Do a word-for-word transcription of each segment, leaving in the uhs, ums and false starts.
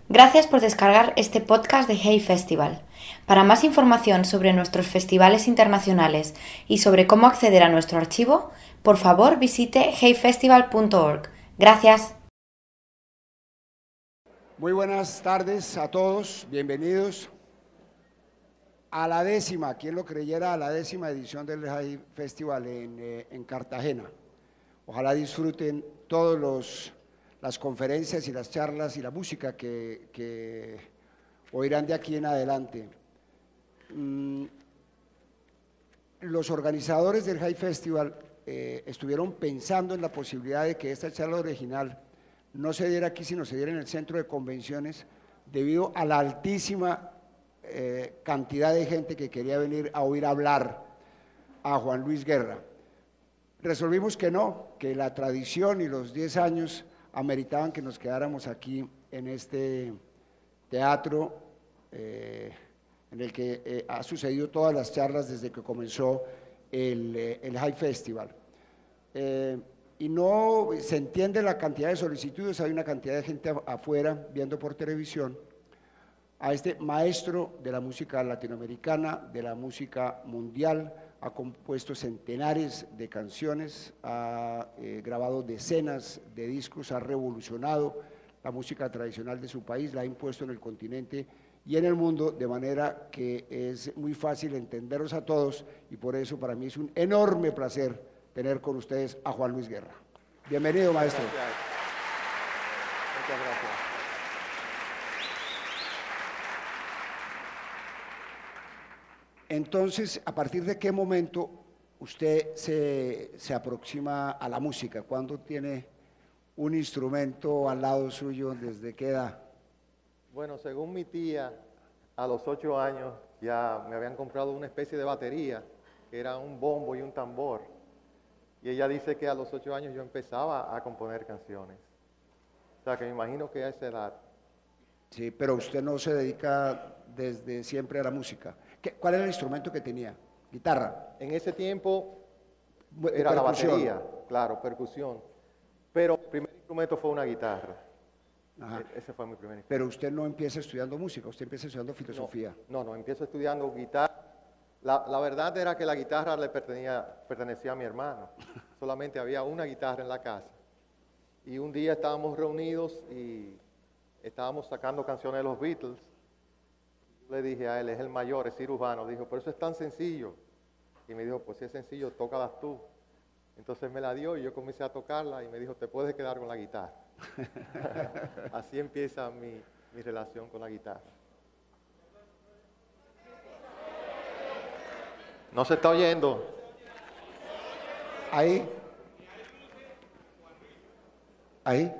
Gracias por descargar este podcast de Hey Festival. Para más información sobre nuestros festivales internacionales y sobre cómo acceder a nuestro archivo, por favor visite hey festival punto org. Gracias. Muy buenas tardes a todos, bienvenidos a la décima, quien lo creyera, a la décima edición del Hey Festival en, eh, en Cartagena. Ojalá disfruten todos los las conferencias y las charlas y la música que, que oirán de aquí en adelante. Mm, los organizadores del Hey Festival eh, estuvieron pensando en la posibilidad de que esta charla original no se diera aquí, sino se diera en el centro de convenciones, debido a la altísima eh, cantidad de gente que quería venir a oír hablar a Juan Luis Guerra. Resolvimos que no, que la tradición y los diez años ameritaban que nos quedáramos aquí en este teatro eh, en el que eh, ha sucedido todas las charlas desde que comenzó el, eh, el Hey Festival. Eh, y no se entiende la cantidad de solicitudes, hay una cantidad de gente afuera viendo por televisión a este maestro de la música latinoamericana, de la música mundial. Ha compuesto centenares de canciones, ha eh, grabado decenas de discos, ha revolucionado la música tradicional de su país, la ha impuesto en el continente y en el mundo, de manera que es muy fácil entenderlos a todos, y por eso para mí es un enorme placer tener con ustedes a Juan Luis Guerra. Bienvenido, maestro. Muchas gracias. Muchas gracias. Entonces, ¿a partir de qué momento usted se, se aproxima a la música? ¿Cuándo tiene un instrumento al lado suyo? ¿Desde qué edad? Bueno, según mi tía, a los ocho años ya me habían comprado una especie de batería, que era un bombo y un tambor. Y ella dice que a los ocho años yo empezaba a componer canciones. O sea, que me imagino que a esa edad. Sí, pero usted no se dedica desde siempre a la música. ¿Qué, ¿Cuál era el instrumento que tenía? ¿Guitarra? En ese tiempo Eh, era la percusión. batería, claro, percusión. Pero el primer instrumento fue una guitarra. Ajá. E- Ese fue mi primer instrumento. Pero usted no empieza estudiando música, usted empieza estudiando filosofía. No, no, no, empiezo estudiando guitarra. La, la verdad era que la guitarra le pertenecía, pertenecía a mi hermano. Solamente había una guitarra en la casa. Y un día estábamos reunidos y estábamos sacando canciones de los Beatles. Le dije a él, es el mayor, es cirujano. Dijo, pero eso es tan sencillo. Y me dijo, pues si es sencillo, tócalas tú. Entonces me la dio y yo comencé a tocarla y me dijo, te puedes quedar con la guitarra. Así empieza mi, mi relación con la guitarra. ¿No se está oyendo? Ahí. Ahí.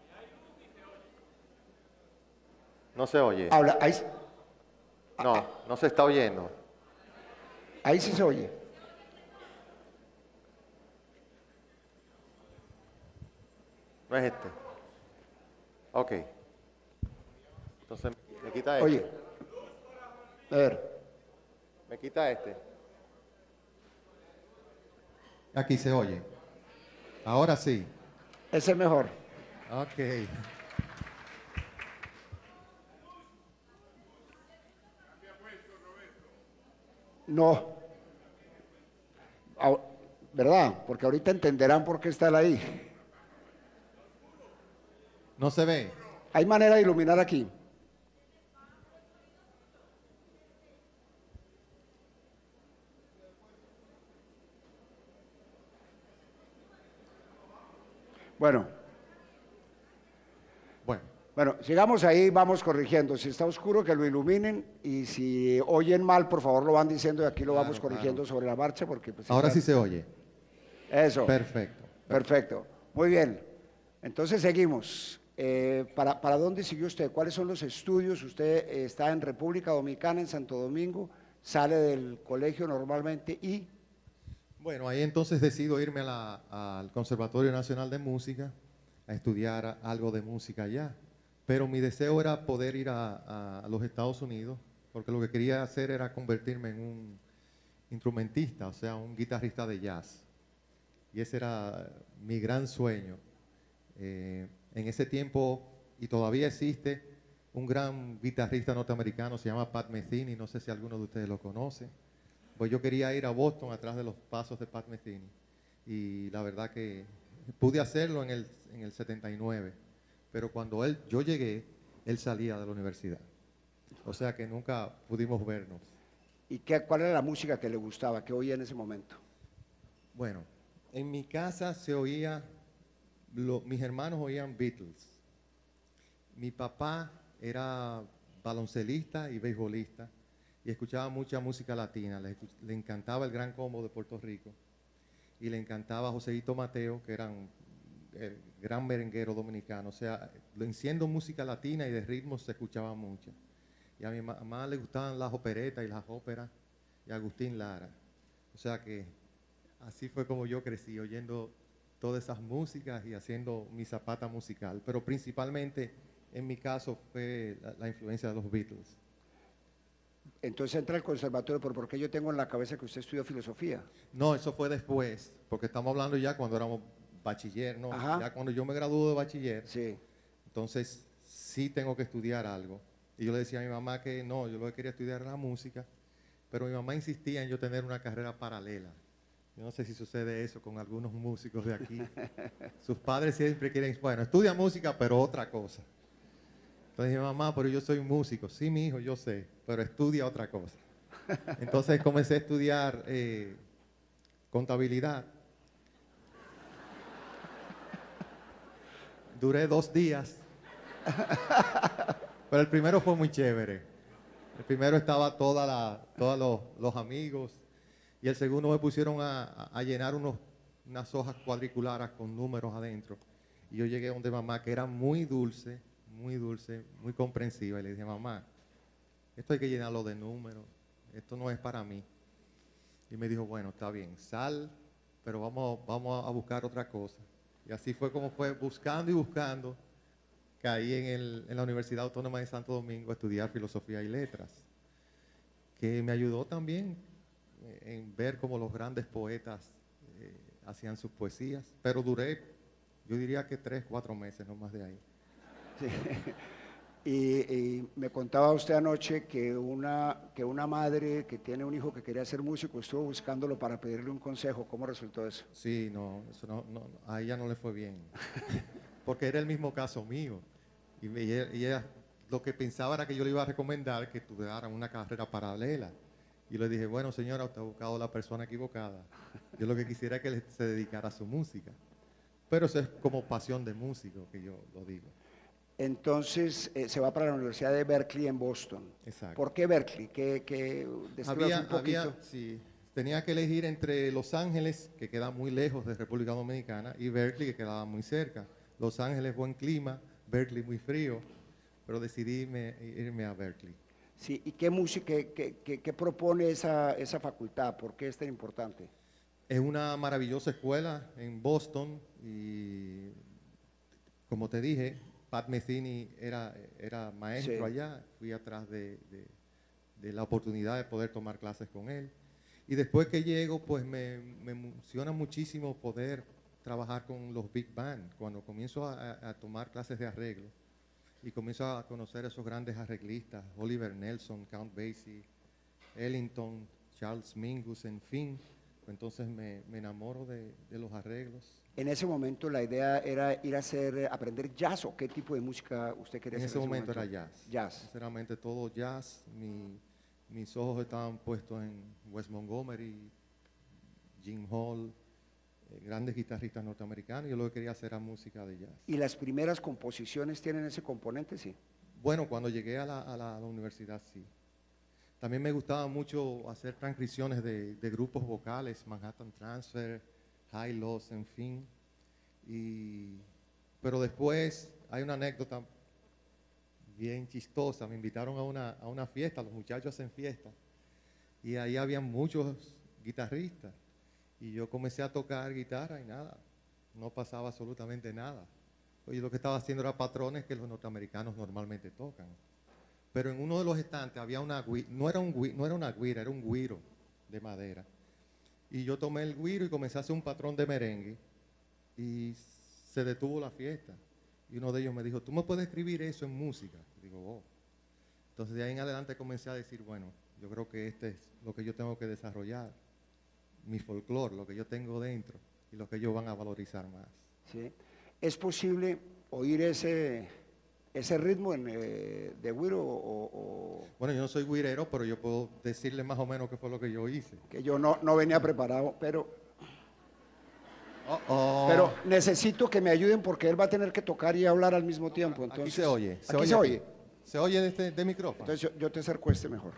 No se oye. Habla, ahí. No, no se está oyendo. Ahí sí se oye. No es este. Ok. Entonces me quita este. Oye. A ver. Me quita este. Aquí se oye. Ahora sí. Ese es mejor. Ok. No. Ah, ¿verdad? Porque ahorita entenderán por qué está él ahí. ¿No se ve? ¿Hay manera de iluminar aquí? Bueno. Bueno. Bueno, sigamos ahí, vamos corrigiendo. Si está oscuro, que lo iluminen, y si oyen mal, por favor lo van diciendo y aquí lo Claro, vamos corrigiendo claro. sobre la marcha. Porque, pues, Ahora está- sí se oye. Eso. Perfecto. Perfecto. Muy bien. Entonces seguimos. Eh, ¿para, ¿Para dónde siguió usted? ¿Cuáles son los estudios? Usted eh, está en República Dominicana, en Santo Domingo, sale del colegio normalmente y... Bueno, ahí entonces decido irme a la- al Conservatorio Nacional de Música a estudiar algo de música allá. Pero mi deseo era poder ir a, a- a los Estados Unidos, porque lo que quería hacer era convertirme en un instrumentista, o sea, un guitarrista de jazz. Y ese era mi gran sueño. Eh, en ese tiempo, y todavía existe, un gran guitarrista norteamericano, se llama Pat Metheny, no sé si alguno de ustedes lo conoce. Pues yo quería ir a Boston atrás de los pasos de Pat Metheny y la verdad que pude hacerlo en el, en el setenta y nueve, pero cuando él, yo llegué, él salía de la universidad. O sea que nunca pudimos vernos. ¿Y qué, cuál era la música que le gustaba, que oía en ese momento? Bueno, en mi casa se oía, lo, mis hermanos oían Beatles. Mi papá era baloncelista y beisbolista y escuchaba mucha música latina. Le, le encantaba el Gran Combo de Puerto Rico y le encantaba Joséito Mateo, que era un el gran merenguero dominicano. O sea, siendo música latina y de ritmos se escuchaba mucho. Y a mi mamá le gustaban las operetas y las óperas y Agustín Lara. O sea que así fue como yo crecí, oyendo todas esas músicas y haciendo mi zapata musical. Pero principalmente, en mi caso, fue la, la influencia de los Beatles. Entonces entra al conservatorio, pero ¿por qué yo tengo en la cabeza que usted estudió filosofía? No, eso fue después, porque estamos hablando ya cuando éramos bachiller, ¿no? Ajá. Ya cuando yo me gradué de bachiller, Sí. entonces sí tengo que estudiar algo. Y yo le decía a mi mamá que no, yo lo que quería estudiar era la música, pero mi mamá insistía en yo tener una carrera paralela. Yo no sé si sucede eso con algunos músicos de aquí. Sus padres siempre quieren, bueno, estudia música, pero otra cosa. Entonces dije, mamá, pero yo soy músico. Sí, mi hijo, yo sé, pero estudia otra cosa. Entonces comencé a estudiar eh, contabilidad. Duré dos días, pero el primero fue muy chévere. El primero estaba toda la, todos los, los amigos y el segundo me pusieron a, a llenar unos, unas hojas cuadriculares con números adentro. Y yo llegué donde mamá, que era muy dulce, muy dulce, muy comprensiva, y le dije, mamá, esto hay que llenarlo de números, esto no es para mí. Y me dijo, bueno, está bien, sal, pero vamos, vamos a buscar otra cosa. Y así fue como fue, buscando y buscando, caí en, el, en la Universidad Autónoma de Santo Domingo a estudiar Filosofía y Letras, que me ayudó también en ver cómo los grandes poetas eh, hacían sus poesías, pero duré, yo diría que tres, cuatro meses, no más de ahí. Sí. Y, y me contaba usted anoche que una, que una madre que tiene un hijo que quería ser músico estuvo buscándolo para pedirle un consejo. ¿Cómo resultó eso? Sí, no, eso no, no, a ella no le fue bien, porque era el mismo caso mío. Y, me, y, ella, y ella lo que pensaba era que yo le iba a recomendar que estudiara una carrera paralela. Y le dije, bueno, señora, usted ha buscado a la persona equivocada. Yo lo que quisiera es que le, se dedicara a su música. Pero eso es como pasión de músico que yo lo digo. Entonces eh, se va para la Universidad de Berkeley en Boston. Exacto. ¿Por qué Berkeley? ¿Qué, qué, había, un poquito? había, sí, tenía que elegir entre Los Ángeles, que queda muy lejos de República Dominicana, y Berkeley, que quedaba muy cerca. Los Ángeles, buen clima, Berkeley, muy frío, pero decidí irme, irme a Berkeley. Sí, ¿y qué música, qué, qué, qué, qué propone esa, esa facultad? ¿Por qué es tan importante? Es una maravillosa escuela en Boston y, como te dije, Pat Metheny era, era maestro sí. allá, fui atrás de, de, de la oportunidad de poder tomar clases con él. Y después que llego, pues me, me emociona muchísimo poder trabajar con los Big Band, cuando comienzo a, a tomar clases de arreglo y comienzo a conocer a esos grandes arreglistas, Oliver Nelson, Count Basie, Ellington, Charles Mingus, en fin, pues entonces me, me enamoro de, de los arreglos. En ese momento la idea era ir a hacer, aprender jazz, ¿o qué tipo de música usted quería en hacer? Ese en ese momento, momento era jazz. Jazz. Sinceramente todo jazz. Mi, mis ojos estaban puestos en Wes Montgomery, Jim Hall, eh, grandes guitarristas norteamericanos. Yo lo que quería hacer era música de jazz. ¿Y las primeras composiciones tienen ese componente? Sí. Bueno, cuando llegué a la, a la, a la universidad, sí. También me gustaba mucho hacer transcripciones de, de grupos vocales, Manhattan Transfer, High Loss, en fin. Y, pero después hay una anécdota bien chistosa. Me invitaron a una, a una fiesta, los muchachos hacen fiesta, y ahí había muchos guitarristas. Y yo comencé a tocar guitarra y nada, no pasaba absolutamente nada. Oye, lo que estaba haciendo era patrones que los norteamericanos normalmente tocan. Pero en uno de los estantes había una, no era, un, no era una guira, era un güiro de madera. Y yo tomé el güiro y comencé a hacer un patrón de merengue y se detuvo la fiesta. Y uno de ellos me dijo, ¿tú me puedes escribir eso en música? Y digo, oh. Entonces de ahí en adelante comencé a decir, bueno, yo creo que este es lo que yo tengo que desarrollar, mi folclore, lo que yo tengo dentro y lo que ellos van a valorizar más. ¿Sí? ¿Es posible oír ese, ese ritmo en, eh, de güiro o, o...? Bueno, yo no soy güirero, pero yo puedo decirle más o menos qué fue lo que yo hice. Que yo no, no venía preparado, pero, Oh, oh. pero necesito que me ayuden porque él va a tener que tocar y hablar al mismo tiempo. Entonces, aquí se oye. Se aquí oye se aquí. oye. Se oye de, este, de micrófono. Entonces yo, yo te acerco este mejor.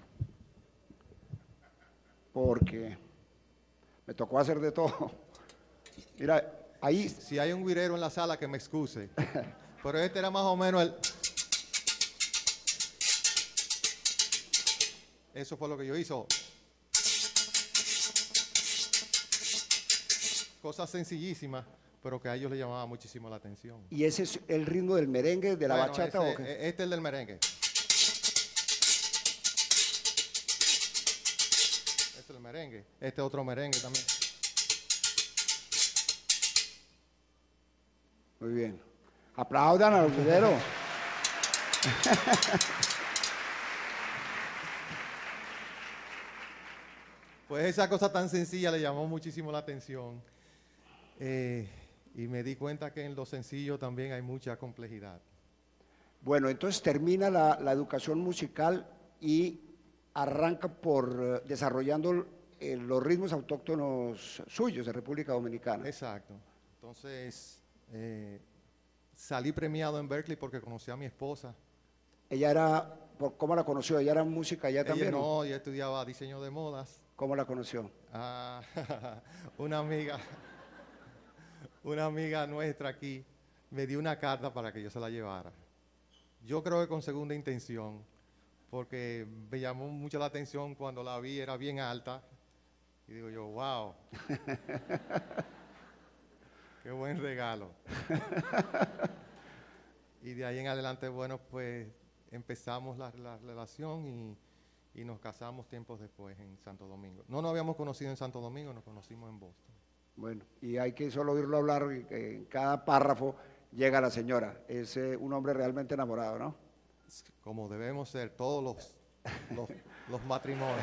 Porque me tocó hacer de todo. Mira, ahí... Si hay un güirero en la sala, que me excuse. Pero este era más o menos el... Eso fue lo que yo hice. Cosas sencillísimas, pero que a ellos les llamaba muchísimo la atención. ¿Y ese es el ritmo del merengue, de la Bueno, bachata ese- o qué? Este es el del merengue. Este es el merengue. Este es otro merengue también. Muy bien. Aplaudan al güirero. Pues esa cosa tan sencilla le llamó muchísimo la atención. Eh, y me di cuenta que en lo sencillo también hay mucha complejidad. Bueno, entonces termina la, la educación musical y arranca por eh, desarrollando eh, los ritmos autóctonos suyos de República Dominicana. Exacto. Entonces, eh, salí premiado en Berkeley porque conocí a mi esposa. Ella era, por, ¿cómo la conoció? ¿Ella era música allá Ella también? ¿no? no, ella estudiaba diseño de modas. ¿Cómo la conoció? Ah, una amiga, una amiga nuestra aquí me dio una carta para que yo se la llevara. Yo creo que con segunda intención, porque me llamó mucho la atención cuando la vi, era bien alta. Y digo yo, wow, qué buen regalo. Y de ahí en adelante, bueno, pues empezamos la, la relación y, y nos casamos tiempos después en Santo Domingo. No nos habíamos conocido en Santo Domingo, nos conocimos en Boston. Bueno, y hay que solo oírlo hablar, y que en cada párrafo llega la señora. Es eh, un hombre realmente enamorado, ¿no? Como debemos ser todos los, los, los matrimonios.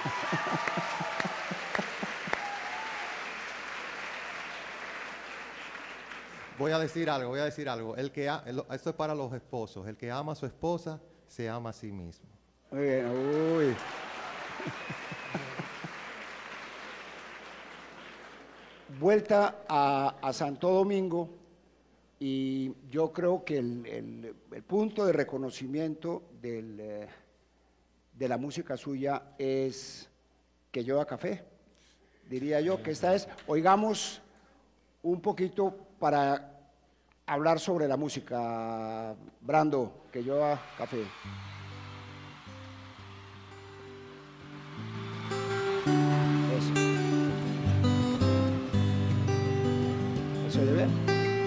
Voy a decir algo, voy a decir algo. El que a- el- esto es para los esposos. El que ama a su esposa, se ama a sí mismo. Muy bien, uy. Vuelta a, a Santo Domingo y yo creo que el, el- el punto de reconocimiento del, eh, de la música suya es que lleva café. Diría yo que esta es, oigamos un poquito para hablar sobre la música, Brando, que lleva café. Eso. ¿Se oye bien?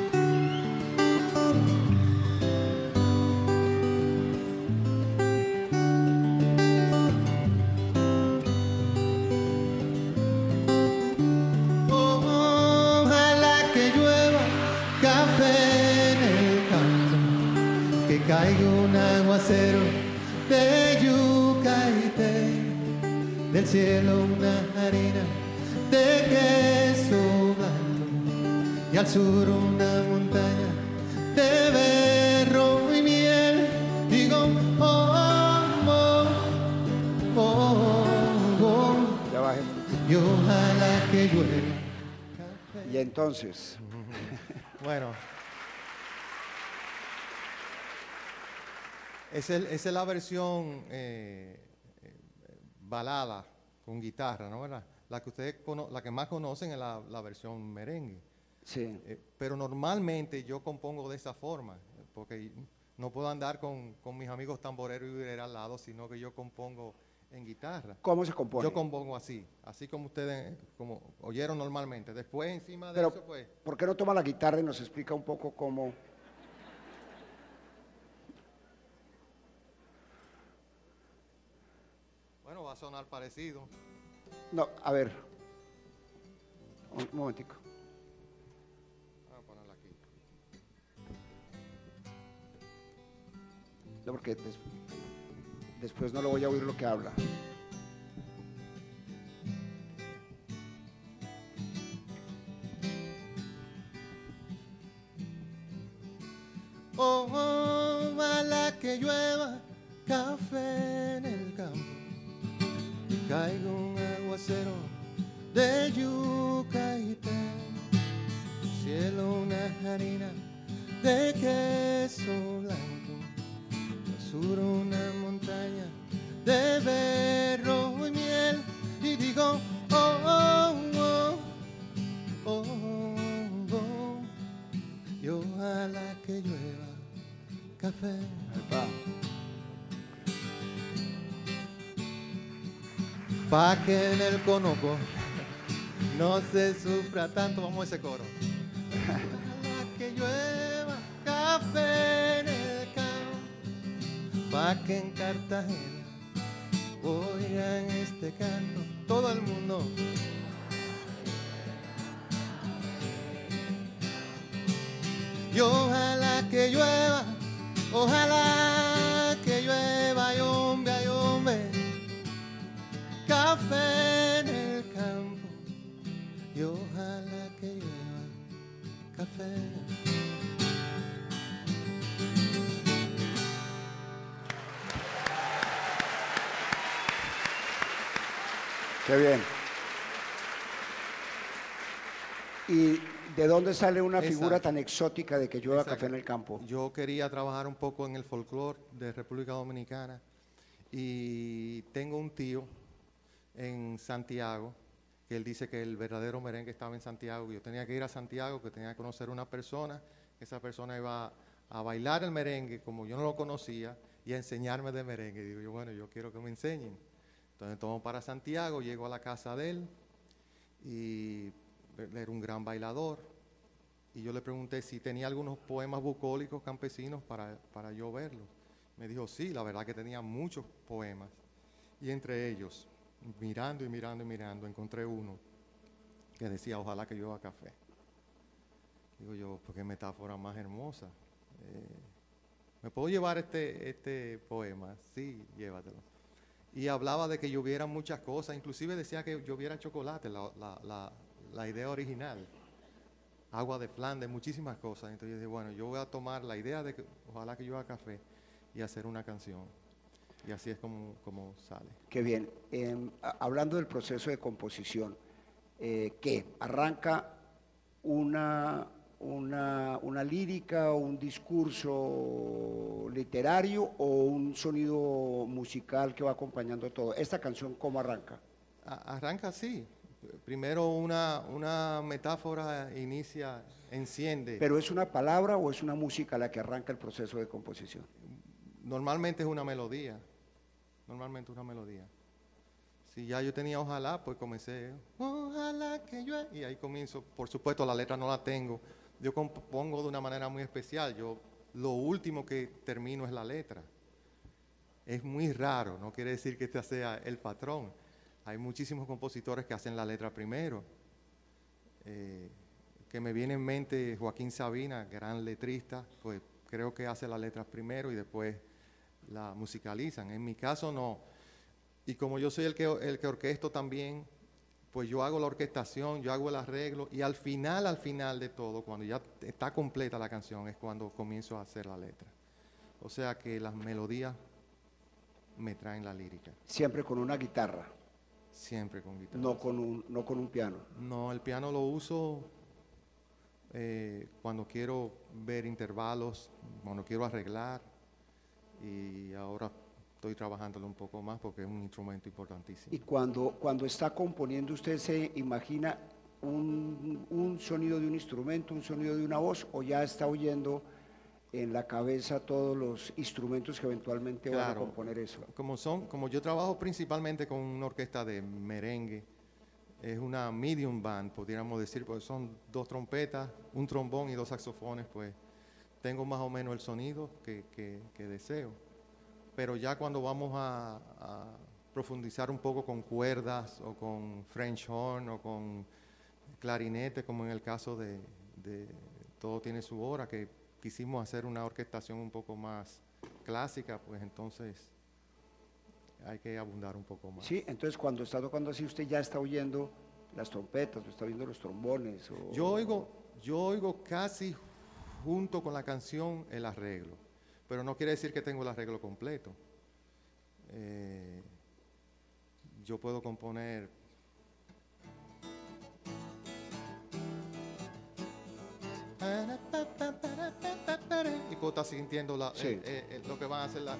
Ojalá que llueva café en el campo, que caiga un aguacero de yuca y té, del cielo una harina de queso blanco y al sur una montaña de berro y miel. Digo, oh, oh, oh, oh, Ya bajé. y ojalá que llueva. Y entonces, Bueno. Esa es, esa es la versión eh, eh, balada con guitarra, ¿no? ¿Verdad? La que ustedes cono- la que más conocen es la, la versión merengue. sí. Eh, pero normalmente yo compongo de esa forma, porque no puedo andar con, con mis amigos tamboreros y vireros al lado, sino que yo compongo en guitarra. ¿Cómo se compone? Yo compongo así, así como ustedes como oyeron normalmente. Después encima de Pero, eso, pues, ¿por qué no toma la guitarra y nos explica un poco cómo? bueno, va a sonar parecido. No, a ver. Un momentico. Vamos a ponerla aquí. No, porque des- después no lo voy a oír lo que habla. Oh, oh, ojalá que llueva café en el campo, que caiga un aguacero de yuca y té, cielo una harina de queso blanco, sur una montaña de berro y miel, y digo oh, oh, oh, oh, oh, oh, y ojalá que llueva café. Va. Pa' que en el conoco no se sufra tanto. Vamos a ese coro. Ojalá que llueva café en el campo, pa' que en Cartagena oigan este canto todo el mundo. Y ojalá que llueva, ojalá que llueva, ay hombre, ay hombre, café en el campo, y ojalá que llueva café. Qué bien. ¿Y de dónde sale una Esa. figura tan exótica de que llueva Exacto. café en el campo? Yo quería trabajar un poco en el folclore de República Dominicana y tengo un tío en Santiago que él dice que el verdadero merengue estaba en Santiago. Yo tenía que ir a Santiago, que tenía que conocer a una persona, que esa persona iba a bailar el merengue como yo no lo conocía y a enseñarme de merengue. Y digo yo, bueno, yo quiero que me enseñen. Entonces tomo para Santiago, llego a la casa de él y él era un gran bailador. Y yo le pregunté si tenía algunos poemas bucólicos campesinos para, para yo verlos. Me dijo, sí, la verdad que tenía muchos poemas. Y entre ellos, mirando y mirando y mirando, encontré uno que decía, ojalá que llueva café. Digo yo, pues qué metáfora más hermosa. Eh, ¿Me puedo llevar este, este poema? Sí, llévatelo. Y hablaba de que lloviera muchas cosas, inclusive decía que lloviera chocolate, la, la, la, la idea original. Agua de Flandes, muchísimas cosas. Entonces yo dije, bueno, yo voy a tomar la idea de que ojalá que llueva café y hacer una canción. Y así es como, como sale. Qué bien. Eh, a- hablando del proceso de composición, eh, ¿qué? ¿Arranca una, una, una lírica o un discurso literario o un sonido musical que va acompañando todo? ¿Esta canción cómo arranca? A- arranca así. Primero una, una metáfora inicia, enciende. ¿Pero es una palabra o es una música la que arranca el proceso de composición? Normalmente es una melodía. Normalmente una melodía. Si ya yo tenía ojalá, pues comencé, ojalá que llueva, y ahí comienzo. Por supuesto, la letra no la tengo. Yo compongo de una manera muy especial. Yo lo último que termino es la letra. Es muy raro, no quiere decir que este sea el patrón. Hay muchísimos compositores que hacen la letra primero. Eh, que me viene en mente Joaquín Sabina, gran letrista, pues creo que hace la letra primero y después la musicalizan. En mi caso no. Y como yo soy el que, el que orquesto también, pues yo hago la orquestación, yo hago el arreglo y al final, al final de todo, cuando ya está completa la canción, es cuando comienzo a hacer la letra. O sea que las melodías me traen la lírica, Siempre con una guitarra, siempre con guitarra. no con un, no con un piano. No, el piano lo uso eh, cuando quiero ver intervalos, cuando quiero arreglar y ahora estoy trabajándolo un poco más porque es un instrumento importantísimo. Y cuando, cuando está componiendo, ¿usted se imagina un, un sonido de un instrumento, un sonido de una voz, o ya está oyendo en la cabeza todos los instrumentos que eventualmente van a Claro, componer eso? Como, son, como yo trabajo principalmente con una orquesta de merengue, es una medium band, podríamos decir, pues son dos trompetas, un trombón y dos saxofones, pues tengo más o menos el sonido que, que, que deseo. Pero ya cuando vamos a, a profundizar un poco con cuerdas o con French horn o con clarinete, como en el caso de, de Todo tiene su hora, que quisimos hacer una orquestación un poco más clásica, pues entonces hay que abundar un poco más. Sí, entonces cuando está tocando así, usted ya está oyendo las trompetas, o está viendo los trombones. O, Yo oigo, yo oigo casi junto con la canción el arreglo, pero no quiere decir que tengo el arreglo completo. Eh, yo puedo componer y puedo estar sintiendo la, Sí. eh, eh, eh, lo que van a hacer la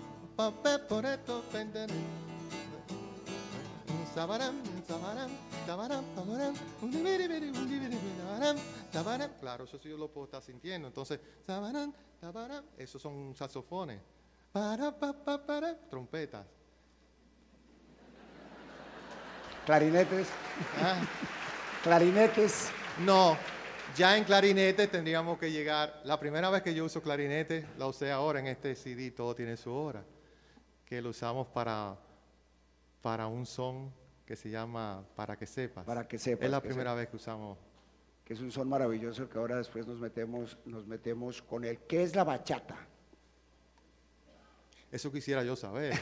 claro, eso sí yo lo puedo estar sintiendo. Entonces, esos son saxofones, trompetas. Clarinetes. Ah, Clarinetes. no, ya en clarinete tendríamos que llegar. La primera vez que yo uso clarinete, la usé ahora en este C D, todo tiene su hora, que lo usamos para, para un son que se llama Para que sepas. Para que sepas. Es la que primera se- vez que usamos. Que es un son maravilloso que ahora después nos metemos, nos metemos con él. ¿Qué es la bachata? Eso quisiera yo saber.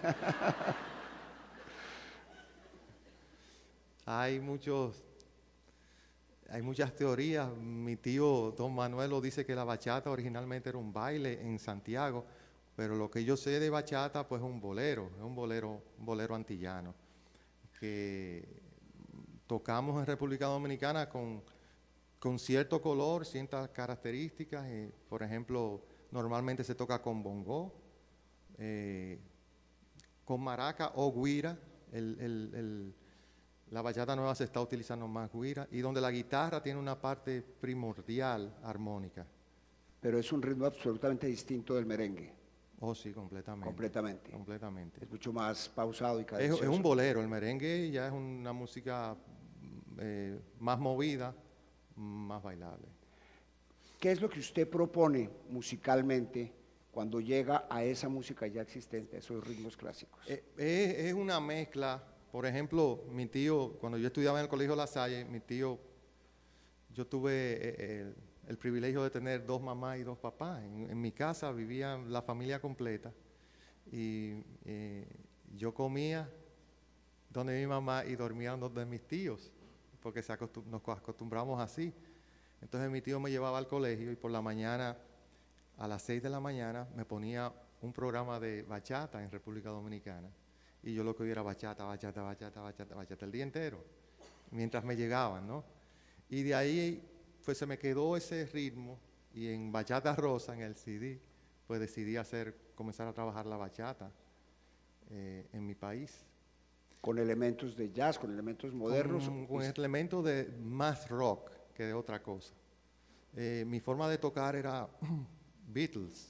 Hay muchos, hay muchas teorías. Mi tío Don Manuelo dice que la bachata originalmente era un baile en Santiago, pero lo que yo sé de bachata pues es un bolero, es un bolero, un bolero antillano que tocamos en República Dominicana con, con cierto color, ciertas características. Eh, por ejemplo, normalmente se toca con bongo, eh, con maraca o guira. El, el, el, la bachata nueva se está utilizando más guira, y donde la guitarra tiene una parte primordial armónica. Pero es un ritmo absolutamente distinto del merengue. Oh, sí, completamente. Completamente. Completamente. Es mucho más pausado y Es, cadencioso. es un bolero, el merengue ya es una música eh, más movida, más bailable. ¿Qué es lo que usted propone musicalmente cuando llega a esa música ya existente, a esos ritmos clásicos? Eh, es, es una mezcla. Por ejemplo, mi tío, cuando yo estudiaba en el Colegio La Salle, mi tío, yo tuve eh, el, el privilegio de tener dos mamás y dos papás. En, en mi casa vivía la familia completa, y eh, yo comía donde mi mamá y dormía donde mis tíos, porque se acostum- nos acostumbramos así. Entonces mi tío me llevaba al colegio y por la mañana, a las seis de la mañana, me ponía un programa de bachata en República Dominicana. Y yo lo que oía era bachata, bachata, bachata, bachata, bachata el día entero, mientras me llegaban, ¿no? Y de ahí, pues se me quedó ese ritmo, y en Bachata Rosa, en el C D, pues decidí hacer, comenzar a trabajar la bachata eh, en mi país. Con elementos de jazz, con elementos modernos. Con, con elementos de más rock que de otra cosa. Eh, mi forma de tocar era Beatles.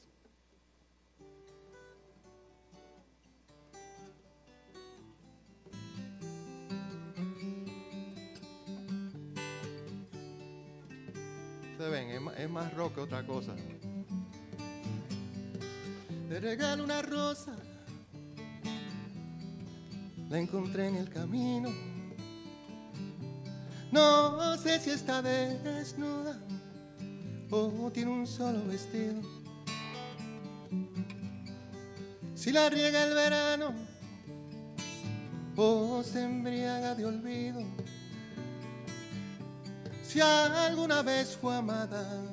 Se ven, es, ma- es más rock que otra cosa. Te regalo una rosa, la encontré en el camino. No sé si está desnuda o tiene un solo vestido. Si la riega el verano o se embriaga de olvido. Si alguna vez fue amada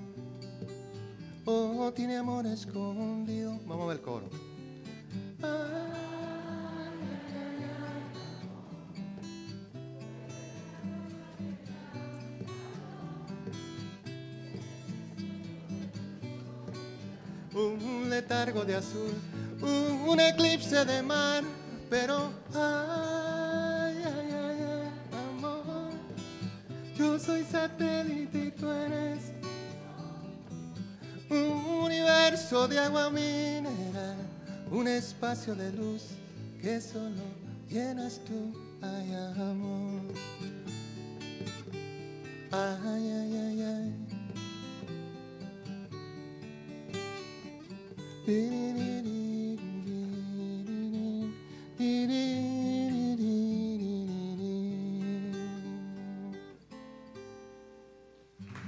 o tiene amor escondido. Vamos a ver el coro. Un letargo de azul, un, un eclipse de mar, pero ay, ay, ay, ay, amor, yo soy satélite y tú eres un universo de agua mineral, un espacio de luz que solo llenas tú, ay, amor, ay, ay, ay, ay.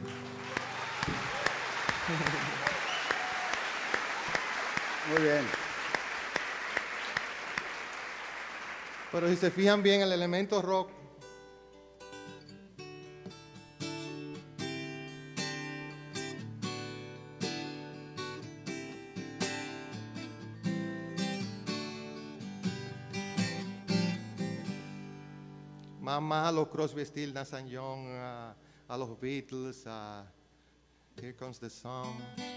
Muy bien. Pero si se fijan bien, el elemento rock más, más a los Crosby, Stills, Nash and Young, a, a los Beatles, a Here Comes the Sun.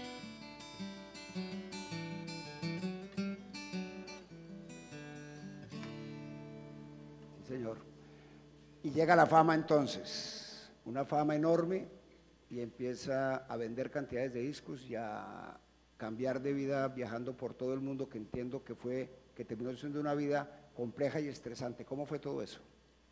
Sí, señor. Y llega la fama entonces, una fama enorme, y empieza a vender cantidades de discos y a cambiar de vida viajando por todo el mundo, que entiendo que fue, que terminó siendo una vida compleja y estresante. ¿Cómo fue todo eso?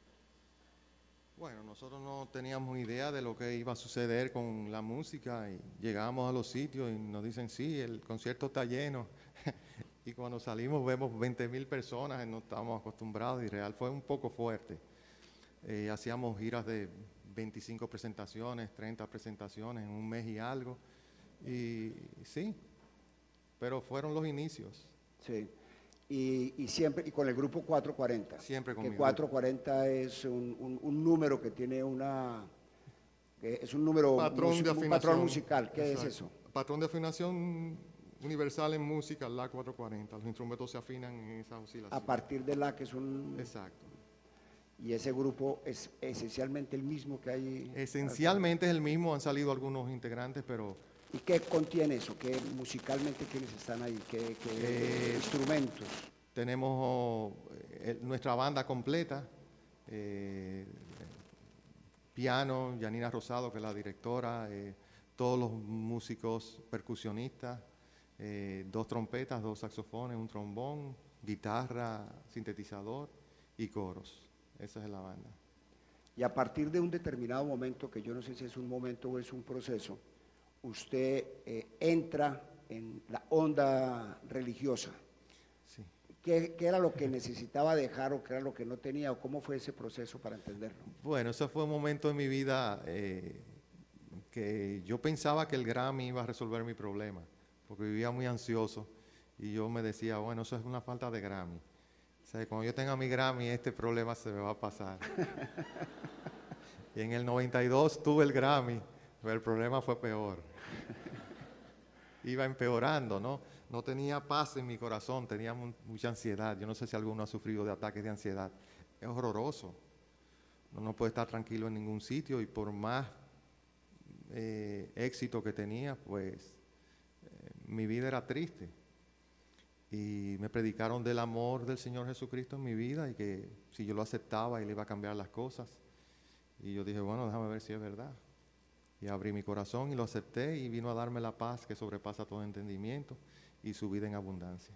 Bueno, nosotros no teníamos idea de lo que iba a suceder con la música y llegamos a los sitios y nos dicen, sí, el concierto está lleno. Y cuando salimos vemos veinte mil personas y no estábamos acostumbrados y real fue un poco fuerte. Eh, hacíamos giras de veinticinco presentaciones, treinta presentaciones en un mes y algo. Y sí, pero fueron los inicios. Sí. Y, y siempre y con el grupo cuatrocientos cuarenta. Siempre con que mi cuatrocientos cuarenta es un, un, un número que tiene una que es un número patrón mus, de un afinación. patrón musical. ¿Qué Exacto. es eso? Patrón de afinación universal en música, la cuatrocientos cuarenta. Los instrumentos se afinan en esa oscilación. A partir de la que es un Exacto. y ese grupo es esencialmente el mismo que hay. Esencialmente es el mismo, han salido algunos integrantes, pero ¿Y qué contiene eso? ¿Qué musicalmente quiénes están ahí? ¿Qué, qué Eh, instrumentos? tenemos eh, nuestra banda completa, eh, piano, Yanina Rosado, que es la directora, eh, todos los músicos percusionistas, eh, dos trompetas, dos saxofones, un trombón, guitarra, sintetizador y coros. Esa es la banda. Y a partir de un determinado momento, que yo no sé si es un momento o es un proceso, usted eh, entra en la onda religiosa. Sí. ¿Qué, ¿Qué era lo que necesitaba dejar o qué era lo que no tenía o cómo fue ese proceso para entenderlo? Bueno, ese fue un momento en mi vida eh, que yo pensaba que el Grammy iba a resolver mi problema, porque vivía muy ansioso y yo me decía, bueno, eso es una falta de Grammy. O sea, cuando yo tenga mi Grammy, este problema se me va a pasar. Y en el noventa y dos tuve el Grammy, pero el problema fue peor. Iba empeorando, ¿no? No tenía paz en mi corazón, tenía mu- mucha ansiedad. Yo no sé si alguno ha sufrido de ataques de ansiedad. Es horroroso. Uno no puede estar tranquilo en ningún sitio y por más eh, éxito que tenía, pues eh, mi vida era triste. Y me predicaron del amor del Señor Jesucristo en mi vida y que si yo lo aceptaba, Él iba a cambiar las cosas. Y yo dije, bueno, déjame ver si es verdad. Y abrí mi corazón y lo acepté y vino a darme la paz que sobrepasa todo entendimiento y su vida en abundancia.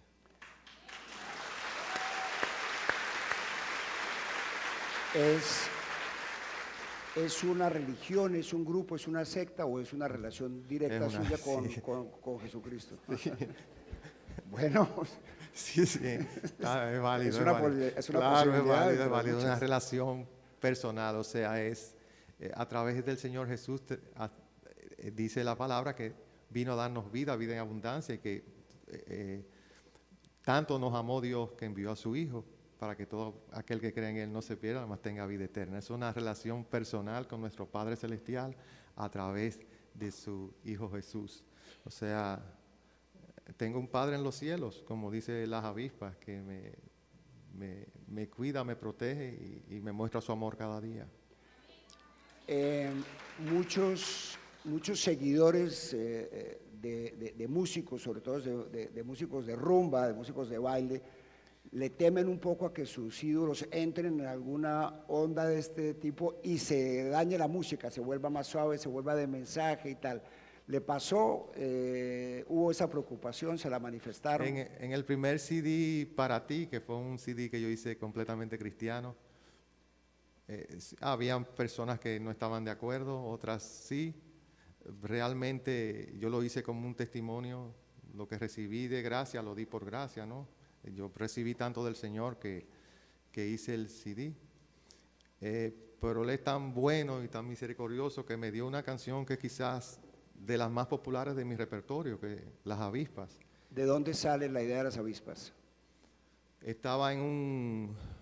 ¿Es, ¿Es una religión, es un grupo, es una secta o es una relación directa Es una- suya con, sí. con, con Jesucristo? Bueno, Sí, sí, ah, es válido. Es una válido. poli- es una claro, es posibilidad, válido, es pero válido. Una muchas. relación personal, o sea, es eh, a través del Señor Jesús, te- a- eh, dice la palabra que vino a darnos vida, vida en abundancia y que eh, eh, tanto nos amó Dios que envió a su Hijo para que todo aquel que cree en Él no se pierda, más tenga vida eterna. Es una relación personal con nuestro Padre Celestial a través de su Hijo Jesús. O sea, tengo un Padre en los cielos, como dice las avispas, que me, me, me cuida, me protege y, y me muestra su amor cada día. eh, muchos, muchos seguidores eh, eh, de, de- de músicos, sobre todo de, de- de músicos de rumba, de músicos de baile, le temen un poco a que sus ídolos entren en alguna onda de este tipo y se dañe la música, se vuelva más suave, se vuelva de mensaje y tal. ¿Le pasó? Eh, ¿Hubo esa preocupación? ¿Se la manifestaron? En, en el primer C D para ti, que fue un C D que yo hice completamente cristiano, eh, s- habían personas que no estaban de acuerdo, otras sí. Realmente yo lo hice como un testimonio, lo que recibí de gracia lo di por gracia, ¿no? Yo recibí tanto del Señor que, que hice el C D. Eh, pero Él es tan bueno y tan misericordioso que me dio una canción que quizás de las más populares de mi repertorio, que Las Avispas. ¿De dónde sale la idea de las avispas? Estaba en un,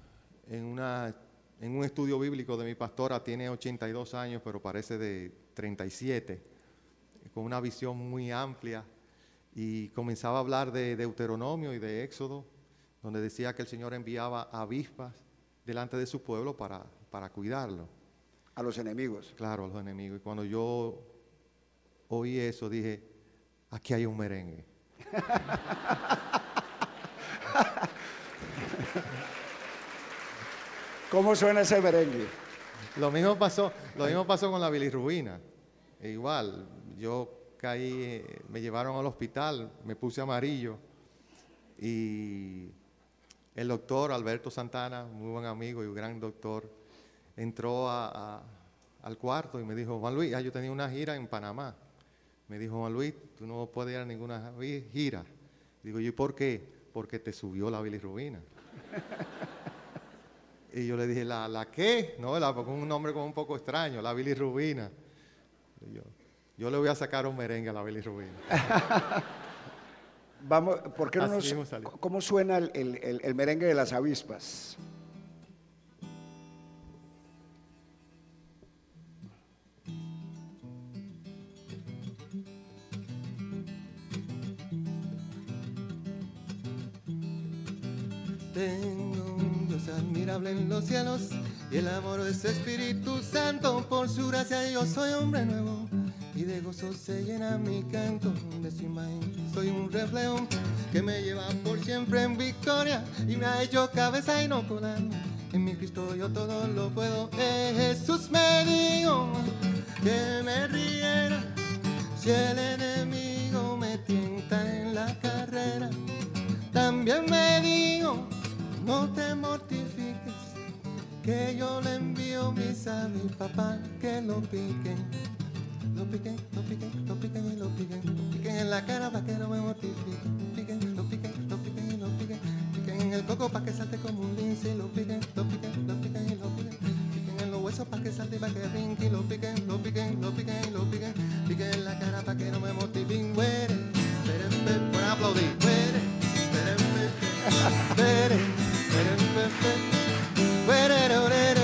en, una, en un estudio bíblico de mi pastora, tiene ochenta y dos años, pero parece de treinta y siete, con una visión muy amplia, y comenzaba a hablar de Deuteronomio y de Éxodo, donde decía que el Señor enviaba avispas delante de su pueblo para, para cuidarlo. A los enemigos. Claro, a los enemigos. Y cuando yo oí eso, dije, aquí hay un merengue. ¿Cómo suena ese merengue? Lo mismo pasó, lo mismo pasó con la bilirrubina. E igual, yo caí, eh, me llevaron al hospital, me puse amarillo y el doctor Alberto Santana, muy buen amigo y un gran doctor, entró a, a, al cuarto y me dijo, Juan Luis, ah, yo tenía una gira en Panamá. Me dijo, Juan Luis, tú no puedes ir a ninguna gira. Digo, ¿y por qué? Porque te subió la bilirrubina. Y yo le dije, ¿la, la qué? No, la, con un nombre como un poco extraño, la bilirrubina. Yo, yo le voy a sacar un merengue a la bilirrubina. Vamos, ¿por qué no Así nos, mismo salió. ¿Cómo suena el, el, el merengue de las avispas? Tengo un Dios admirable en los cielos y el amor de su Espíritu Santo. Por su gracia yo soy hombre nuevo y de gozo se llena mi canto. De su imagen soy un reflejo que me lleva por siempre en victoria y me ha hecho cabeza y no cola. En mi Cristo yo todo lo puedo. Eh, Jesús me dijo que me riera si el enemigo me tienta en la carrera. También me dijo, no te mortifiques, que yo le envío mis a mi papá que lo piquen. Lo piquen, lo piquen, lo piquen y lo piquen. Lo piquen en la cara para que no me mortifique. Piquen, lo piquen, lo piquen y lo piquen. Piquen en el coco para que salte como un lince. Lo piquen, lo piquen, lo piquen y lo piquen. Piquen en los huesos para que salte y para que brinque. Lo piquen, lo piquen, lo piquen y lo piquen. Piquen en la cara para que no me mortifiquen. Muere, esperen, por aplaudir. Muere, esperen, esperen, esperen, esperen.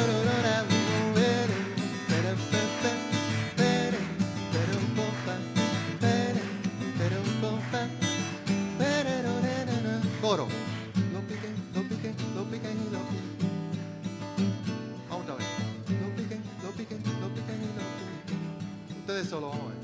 Coro. Lo piquen, lo piquen, lo piquen y lo piquen. Vamos otra vez. Lo piquen, lo piquen, lo piquen y lo piquen. Ustedes solo, vamos a ver.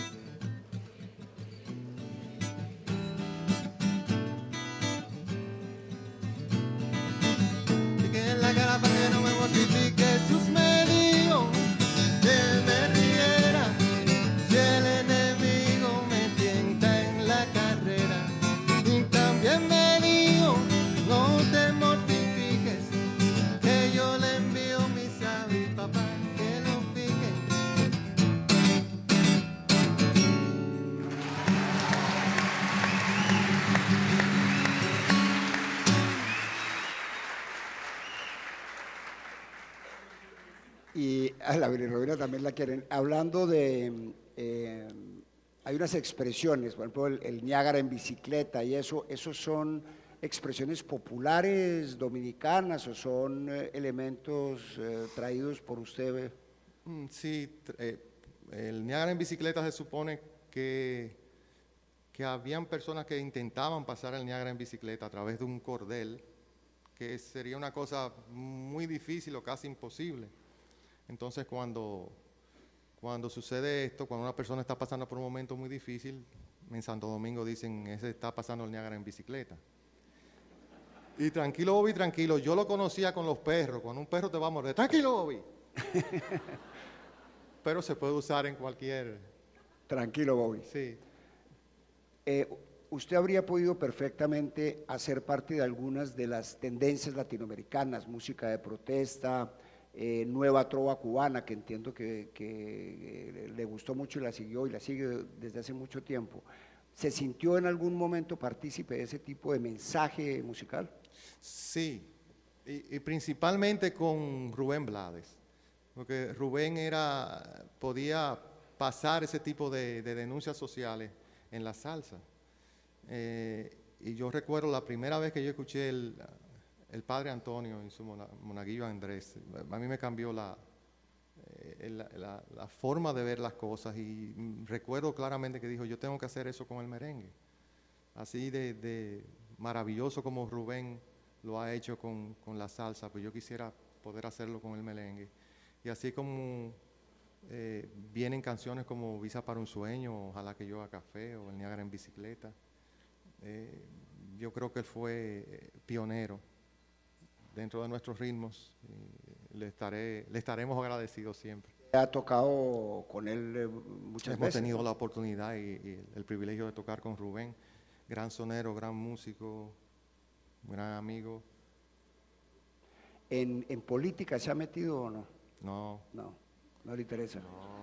Piquen en la cara para que no me mortifique. Jesús me dijo que me riera si el enemigo me tienta en la carrera. Y también me dijo, no te mortifiques, que yo le envío mis a mi papá que lo piquen. Y a la bilirrubina también la quieren. Hablando de, eh, hay unas expresiones, por ejemplo, el, el Niágara en bicicleta y eso, ¿esos son expresiones populares dominicanas o son eh, elementos eh, traídos por usted? Mm, Sí, tr- eh, el Niágara en bicicleta se supone que, que habían personas que intentaban pasar el Niágara en bicicleta a través de un cordel, que sería una cosa muy difícil o casi imposible. Entonces, cuando, cuando sucede esto, cuando una persona está pasando por un momento muy difícil, en Santo Domingo dicen, ese está pasando el Niágara en bicicleta. Y tranquilo, Bobby, tranquilo. Yo lo conocía con los perros. Cuando un perro te va a morder, tranquilo, Bobby. Pero se puede usar en cualquier... Tranquilo, Bobby. Sí. Eh, usted habría podido perfectamente hacer parte de algunas de las tendencias latinoamericanas, música de protesta, eh, nueva trova cubana, que entiendo que, que eh, le gustó mucho y la siguió y la sigue desde hace mucho tiempo. ¿Se sintió en algún momento partícipe de ese tipo de mensaje musical? Sí, y, y principalmente con Rubén Blades, porque Rubén era, podía pasar ese tipo de, de denuncias sociales en la salsa. Eh, y yo recuerdo la primera vez que yo escuché el, el padre Antonio y su mona, monaguillo Andrés, a mí me cambió la, eh, la, la, la forma de ver las cosas y recuerdo claramente que dijo, yo tengo que hacer eso con el merengue. Así de, de maravilloso como Rubén lo ha hecho con, con la salsa, pues yo quisiera poder hacerlo con el merengue. Y así como eh, vienen canciones como Visa para un sueño, Ojalá que yo haga café o El Niágara en bicicleta, eh, yo creo que él fue eh, pionero dentro de nuestros ritmos. Y le, estaré, le estaremos agradecidos siempre. ¿Ha tocado con él eh, muchas Hemos veces? tenido ¿no? la oportunidad y, y el privilegio de tocar con Rubén, gran sonero, gran músico, gran amigo. ¿En, en política se ha metido o no? No. No, no le interesa. No.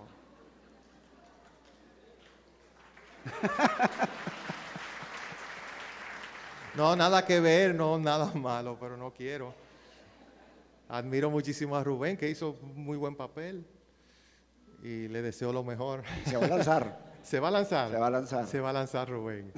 No, nada que ver, no, nada malo, pero no quiero. Admiro muchísimo a Rubén, que hizo muy buen papel, y le deseo lo mejor. ¿Se va a lanzar? ¿Se va a lanzar? Se va a lanzar. Se va a lanzar Rubén.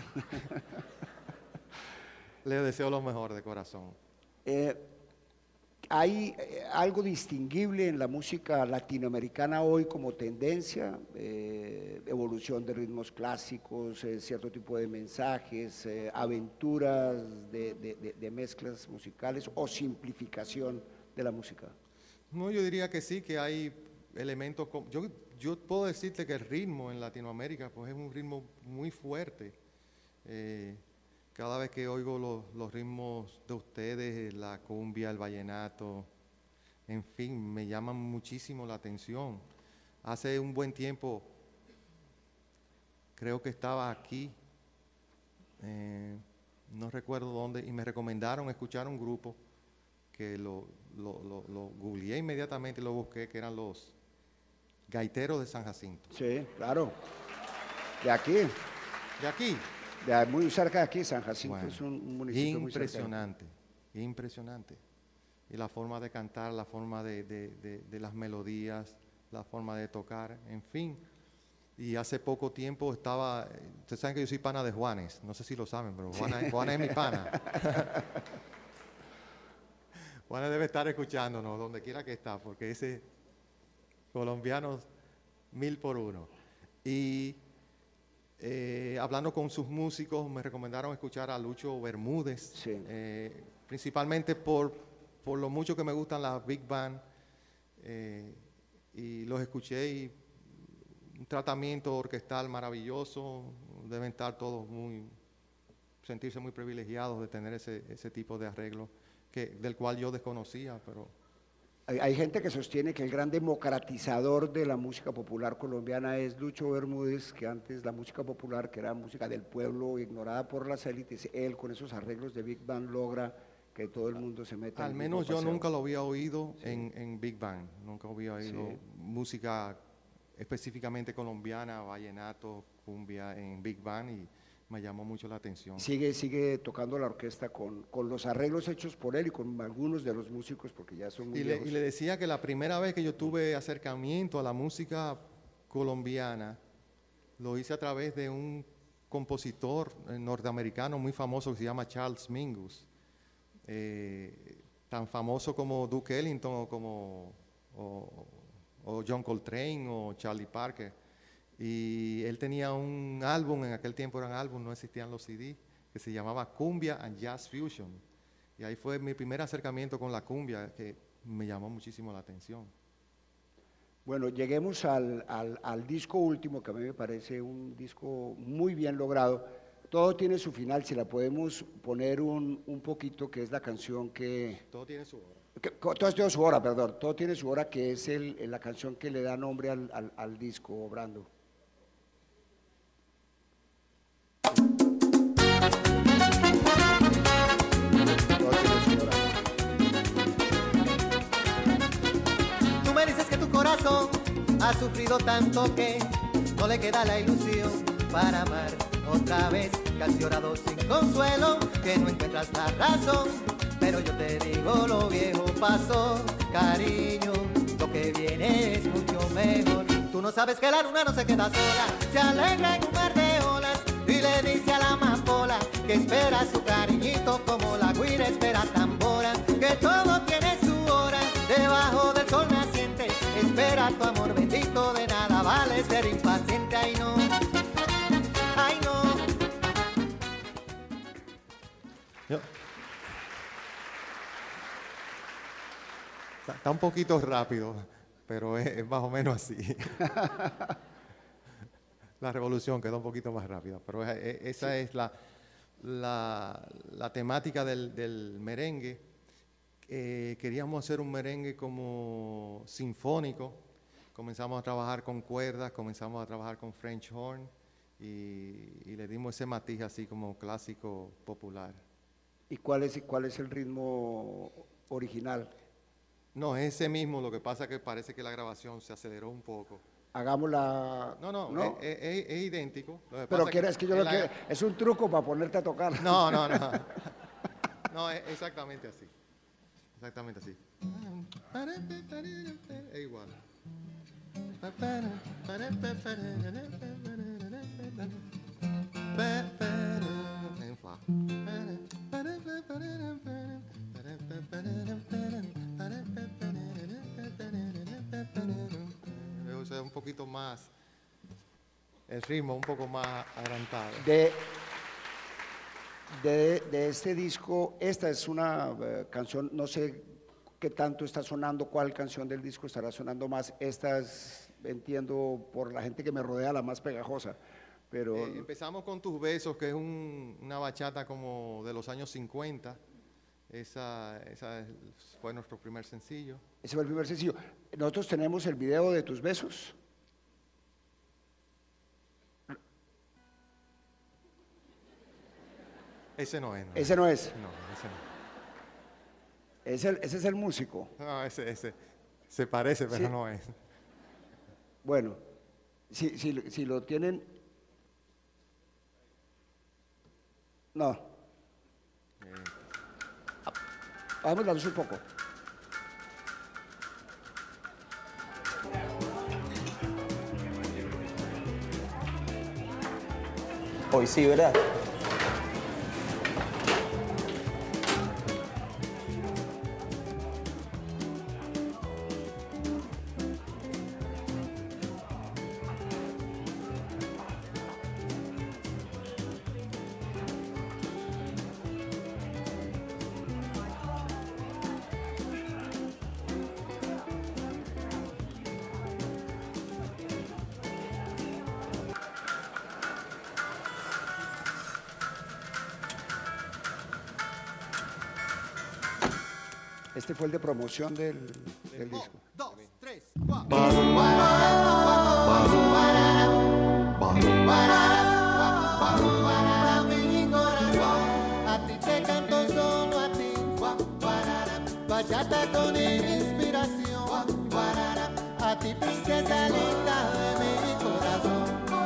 Le deseo lo mejor de corazón. Eh, ¿Hay eh, algo distinguible en la música latinoamericana hoy como tendencia? Eh, evolución de ritmos clásicos, eh, cierto tipo de mensajes, eh, aventuras de, de, de, de mezclas musicales o simplificación de la música. No, yo diría que sí, que hay elementos, como, yo, yo puedo decirte que el ritmo en Latinoamérica pues es un ritmo muy fuerte. Eh, cada vez que oigo los, los ritmos de ustedes, la cumbia, el vallenato, en fin, me llaman muchísimo la atención. Hace un buen tiempo, creo que estaba aquí, eh, no recuerdo dónde, y me recomendaron escuchar un grupo que lo, lo, lo, lo googleé inmediatamente y lo busqué, que eran los Gaiteros de San Jacinto. Sí, claro. De aquí. ¿De aquí? De muy cerca de aquí, San Jacinto Bueno, es un municipio impresionante, muy impresionante. Y la forma de cantar, la forma de, de, de, de las melodías, la forma de tocar, en fin. Y hace poco tiempo estaba, ustedes saben que yo soy pana de Juanes, no sé si lo saben, pero Juanes, Juanes es mi pana. Juanes debe estar escuchándonos donde quiera que está, porque ese colombiano mil por uno. Y eh, hablando con sus músicos, me recomendaron escuchar a Lucho Bermúdez, Sí. eh, principalmente por, por lo mucho que me gustan las big band, eh, y los escuché y un tratamiento orquestal maravilloso, deben estar todos muy, sentirse muy privilegiados de tener ese, ese tipo de arreglo, que, del cual yo desconocía, pero... Hay, hay gente que sostiene que el gran democratizador de la música popular colombiana es Lucho Bermúdez, que antes la música popular, que era música del pueblo, ignorada por las élites, él con esos arreglos de Big Band logra que todo el mundo se meta Al en el menos mismo yo paseo. nunca lo había oído Sí. en, en Big Band, nunca había oído Sí. música específicamente colombiana, vallenato, cumbia en Big Band, y me llamó mucho la atención. Sigue, sigue tocando la orquesta con, con los arreglos hechos por él y con algunos de los músicos, porque ya son muy Y le, viejos. y le decía que la primera vez que yo tuve acercamiento a la música colombiana, lo hice a través de un compositor eh, norteamericano muy famoso que se llama Charles Mingus, eh, tan famoso como Duke Ellington o como o, o John Coltrane o Charlie Parker. Y él tenía un álbum, en aquel tiempo eran álbumes, no existían los C D, que se llamaba Cumbia and Jazz Fusion. Y ahí fue mi primer acercamiento con la cumbia, que me llamó muchísimo la atención. Bueno, lleguemos al, al, al disco último, que a mí me parece un disco muy bien logrado. Todo tiene su final, si la podemos poner un, un poquito, que es la canción que... Todo tiene su hora. que todo tiene su hora, perdón, todo tiene su hora, que es el, la canción que le da nombre al, al, al disco, Brando. Todo tiene su hora. Tú me dices que tu corazón ha sufrido tanto que no le queda la ilusión para amar otra vez, que has llorado sin consuelo, que no encuentras la razón, pero yo te digo lo viejo pasó, cariño, lo que viene es mucho mejor. Tú no sabes que la luna no se queda sola, se alegra en un mar de olas y le dice a la amapola que espera su cariñito como la guira espera tambora. Está, está un poquito rápido, pero es, es más o menos así. La revolución quedó un poquito más rápida, pero es, es, esa es la, la, la temática del, del merengue. Eh, queríamos hacer un merengue como sinfónico. Comenzamos a trabajar con cuerdas, comenzamos a trabajar con French horn y, y le dimos ese matiz así como clásico popular. ¿Y cuál es, cuál es el ritmo original? No, es ese mismo, lo que pasa es que parece que la grabación se aceleró un poco. Hagamos la... No, no, ¿no? Es, es- es idéntico. Lo que Pero pasa que es que yo en lo la- que... Es un truco para ponerte a tocar. No, no, no. No, es exactamente así. Exactamente así. Es igual. En fa. O sea, un poquito más, el ritmo un poco más adelantado. De, de, de este disco, esta es una eh, canción, no sé qué tanto está sonando, cuál canción del disco estará sonando más. Esta es, entiendo, por la gente que me rodea, la más pegajosa. Pero Eh, empezamos con Tus Besos, que es un- una bachata como de los años cincuenta. Esa, esa es- fue nuestro primer sencillo. ese fue el primer sencillo. Nosotros tenemos el video de Tus Besos. Ese no es. No, Ese no es. No, ese no. Es el- ese es el músico. No, ese, ese. Se parece, pero Sí. no es. Bueno, si, si, si lo tienen... No. Vamos a darnos un poco. Hoy sí, ¿verdad? Este fue el de promoción del, del disco. Dos, tres, cuatro. Para mi corazón, a ti te canto solo a ti. Bachata con inspiración. A ti princesa linda de mi corazón.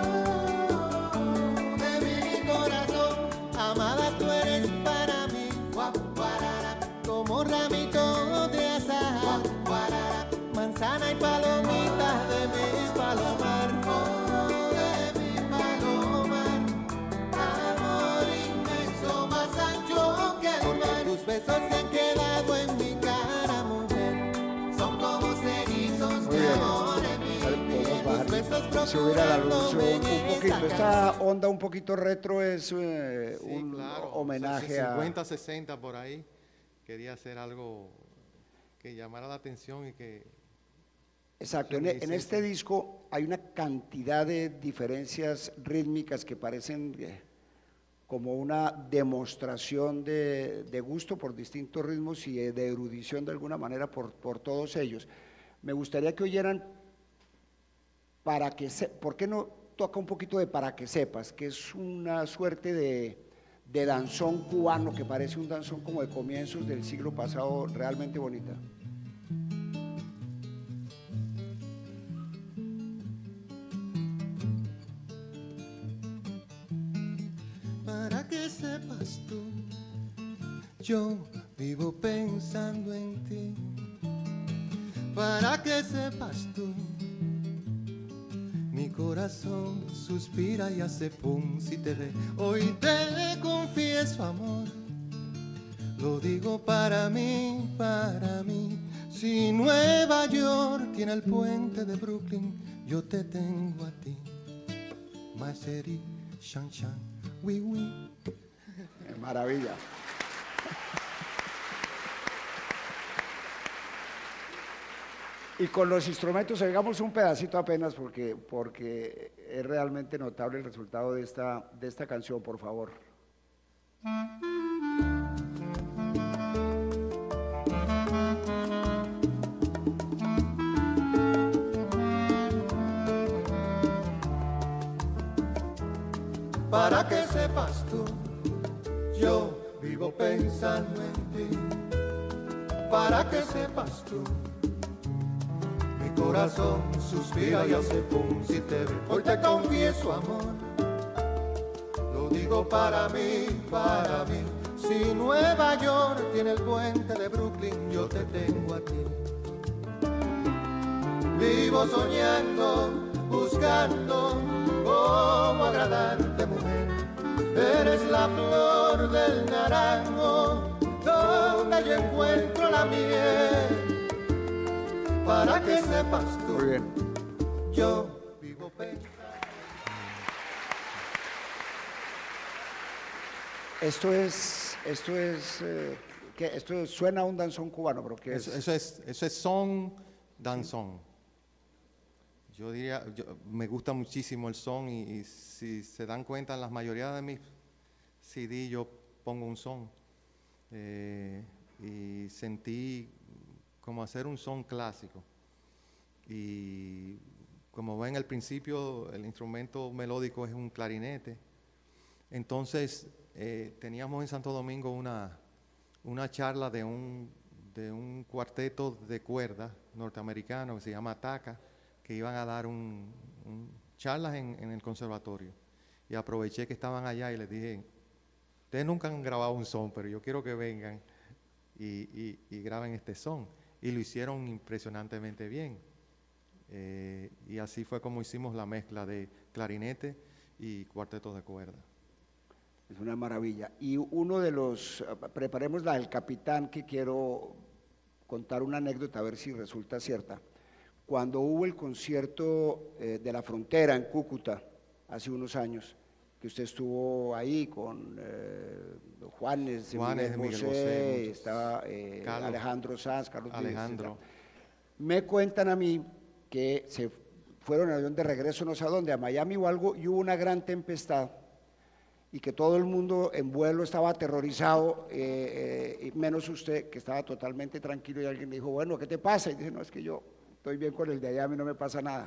De mi corazón, amada tú eres para mí. Como ramito de azahar, manzana y palomitas de mi palomar. Oh, de mi palomar, amor inmenso, más ancho que el mar. Tus besos se han quedado en mi cara, mujer, son como cerizos Muy de bien. amor en mi piel. Tus besos Subir a la luz un, procurándome en un esa poquito. casa. Esta onda un poquito retro es eh, Sí, un claro. homenaje O sea, a... cincuenta, sesenta por ahí. Quería hacer algo que llamara la atención y que... Exacto, en, en este disco hay una cantidad de diferencias rítmicas que parecen eh, como una demostración de, de gusto por distintos ritmos y de erudición de alguna manera por, por todos ellos. Me gustaría que oyeran para que se, ¿por qué no toca un poquito de Para que sepas? Que es una suerte de, de danzón cubano que parece un danzón como de comienzos del siglo pasado, realmente bonita. Para que sepas tú, yo vivo pensando en ti. Para que sepas tú, mi corazón suspira y hace pum si te ve. Hoy te confieso, amor, lo digo para mí, para mí. Si Nueva York tiene el puente de Brooklyn, yo te tengo a ti. My city, shan shan, oui oui. Maravilla. Y con los instrumentos, oigamos un pedacito apenas porque, porque es realmente notable el resultado de esta, de esta canción, por favor. Para que sepas tú, yo vivo pensando en ti. Para que sepas tú, mi corazón suspira y hace pum si te ve. Hoy te confieso, amor, lo digo para mí, para mí. Si Nueva York tiene el puente de Brooklyn, yo te tengo a ti. Vivo soñando, buscando cómo agradarte, mujer. Eres la flor del naranjo donde yo encuentro la miel. Para que sepas tú, Muy bien. yo vivo pensando. Esto es, esto es, eh, ¿qué? Esto suena a un danzón cubano, pero ¿qué es? Eso, eso es, eso es son, danzón. Yo diría, yo- me gusta muchísimo el son y, y si se dan cuenta, en la mayoría de mis C D yo pongo un son. Eh, y sentí como hacer un son clásico. Y como ven al principio, el instrumento melódico es un clarinete. Entonces, eh, teníamos en Santo Domingo una, una charla de un, de un cuarteto de cuerdas norteamericano que se llama Taca, que iban a dar un, un- charlas en, en el conservatorio. Y aproveché que estaban allá y les dije, ustedes nunca han grabado un son, pero yo quiero que vengan y, y- y graben este son. Y lo hicieron impresionantemente bien. Eh, y así fue como hicimos la mezcla de clarinete y cuarteto de cuerda. Es una maravilla. Y uno de los, preparemos la del capitán, que quiero contar una anécdota, a ver si resulta cierta. Cuando hubo el concierto eh, de la frontera en Cúcuta, hace unos años, que usted estuvo ahí con eh, Juanes, de Juanes, Miguel Miguel Bosé, Bosé, muchos. estaba eh, Carlos. Alejandro Sanz, Carlos Vives, Alejandro. etcétera. Me cuentan a mí que se fueron en avión de regreso no sé a dónde, a Miami o algo, y hubo una gran tempestad y que todo el mundo en vuelo estaba aterrorizado, eh, eh, y menos usted, que estaba totalmente tranquilo, y alguien le dijo, bueno, ¿qué te pasa? Y dice, no, es que yo estoy bien con el de allá, a mí no me pasa nada.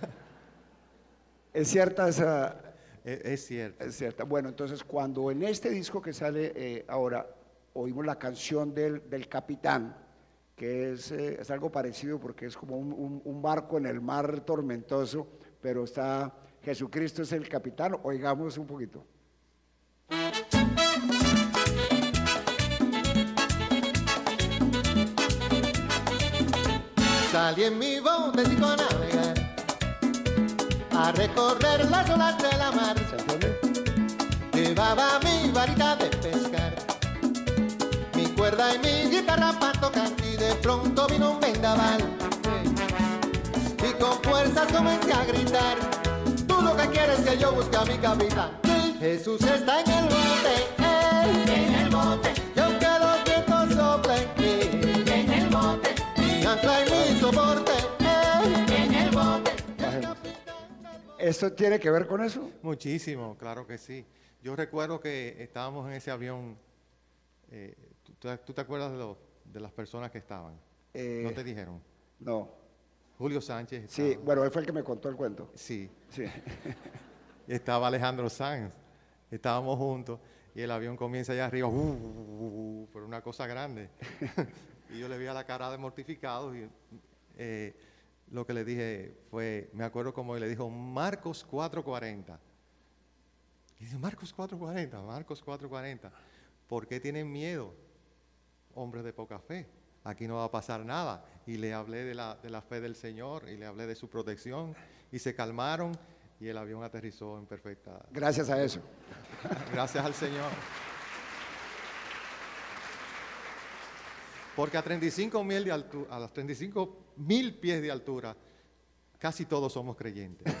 ¿Es cierta esa...? Es, es cierto. Es cierta. Bueno, entonces cuando en este disco que sale eh, ahora, oímos la canción del, del Capitán, que es, eh, es algo parecido porque es como un, un- un barco en el mar tormentoso, pero está Jesucristo es el capitán, oigamos un poquito. Salí en mi botecito a navegar, a recorrer las olas de la mar. ¿Se entiende? Llevaba mi varita de pescar, mi cuerda y mi guitarra para tocar, y de pronto vino un vendaval. Y con fuerzas comencé a gritar, tú lo que quieres es que yo busque a mi capitán. Jesús está en el bote, eh, en el bote, y aunque los vientos soplen, eh, en el bote, mi ancla y mi soporte, eh, en el bote. Bajemos. ¿Esto tiene que ver con eso? Muchísimo, claro que sí. Yo recuerdo que estábamos en ese avión. eh, ¿tú, tú- tú te acuerdas de, los- de las personas que estaban? Eh, ¿No te dijeron? No. Julio Sánchez. Sí, estaba. bueno, él fue el que me contó el cuento. Sí. Sí. Estaba Alejandro Sanz. Estábamos juntos y el avión comienza allá arriba, uh, uh, uh, pero una cosa grande. Y yo le vi a la cara de mortificado y eh, lo que le dije fue, me acuerdo como le dijo, Marcos cuatro cuarenta. Y dice, Marcos cuatro cuarenta, Marcos cuatro cuarenta. ¿Por qué tienen miedo, hombres de poca fe? Aquí no va a pasar nada. Y le hablé de la, de la fe del Señor y le hablé de su protección y se calmaron y el avión aterrizó en perfecta... Gracias a eso. Gracias al Señor. Porque a treinta y cinco mil de altura, a las treinta y cinco mil pies de altura, casi todos somos creyentes.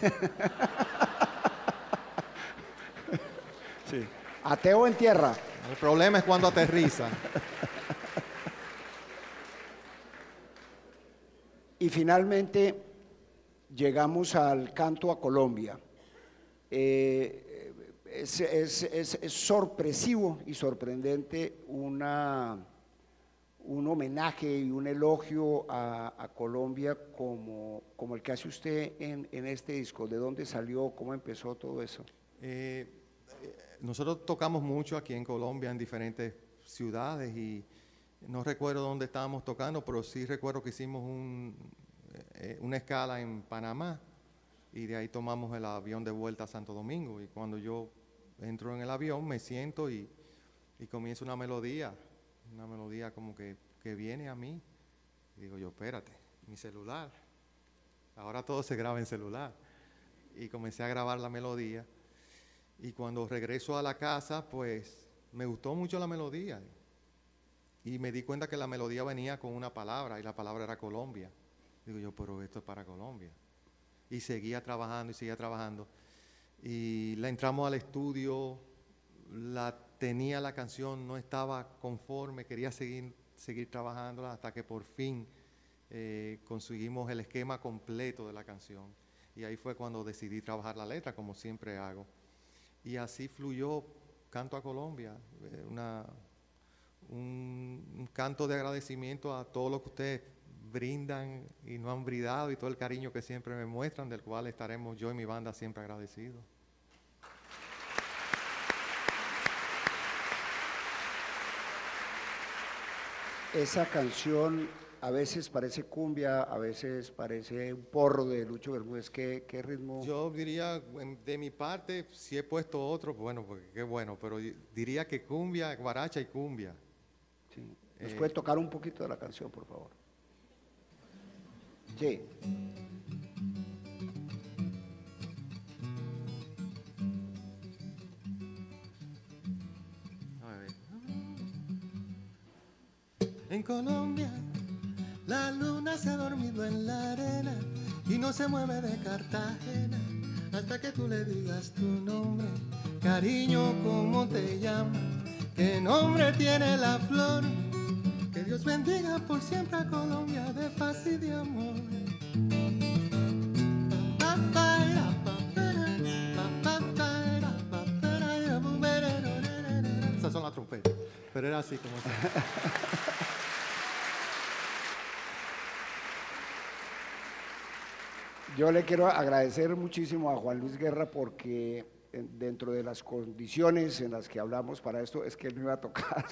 Sí. Ateo en tierra. El problema es cuando aterriza. y finalmente llegamos al canto a Colombia. Eh, es, es, es, es sorpresivo y sorprendente una, un homenaje y un elogio a, a Colombia como, como el que hace usted en, en este disco. ¿De dónde salió? ¿Cómo empezó todo eso? Eh, eh, nosotros tocamos mucho aquí en Colombia, en diferentes ciudades, y no recuerdo dónde estábamos tocando, pero sí recuerdo que hicimos un, eh, una escala en Panamá, y de ahí tomamos el avión de vuelta a Santo Domingo. Y cuando yo entro en el avión, me siento y, y comienza una melodía, una melodía como que, que viene a mí. Y digo yo, espérate, mi celular. Ahora todo se graba en celular. Y comencé a grabar la melodía. Y cuando regreso a la casa, pues me gustó mucho la melodía. Y me di cuenta que la melodía venía con una palabra, y la palabra era Colombia. Digo yo, pero esto es para Colombia. Y seguía trabajando y seguía trabajando. Y la entramos al estudio, la tenía la canción, no estaba conforme, quería seguir, seguir trabajándola hasta que por fin eh, conseguimos el esquema completo de la canción. Y ahí fue cuando decidí trabajar la letra, como siempre hago. Y así fluyó Canto a Colombia, eh, una, un, un canto de agradecimiento a todo lo que ustedes brindan y no han brindado, y todo el cariño que siempre me muestran, del cual estaremos yo y mi banda siempre agradecidos. Esa canción a veces parece cumbia, a veces parece un porro de Lucho Bermúdez. ¿Qué, qué ritmo? Yo diría, de mi parte, si he puesto otro, bueno, porque qué bueno, pero diría que cumbia, guaracha y cumbia. Sí. ¿Nos eh, puede tocar un poquito de la canción, por favor? Sí. A ver. En Colombia, la luna se ha dormido en la arena y no se mueve de Cartagena hasta que tú le digas tu nombre. Cariño, ¿cómo te llamas? ¿Qué nombre tiene la flor? Que Dios bendiga por siempre a Colombia de paz y de amor. Esas son las trompetas, pero era así como así. Yo le quiero agradecer muchísimo a Juan Luis Guerra porque dentro de las condiciones en las que hablamos para esto es que él me iba a tocar.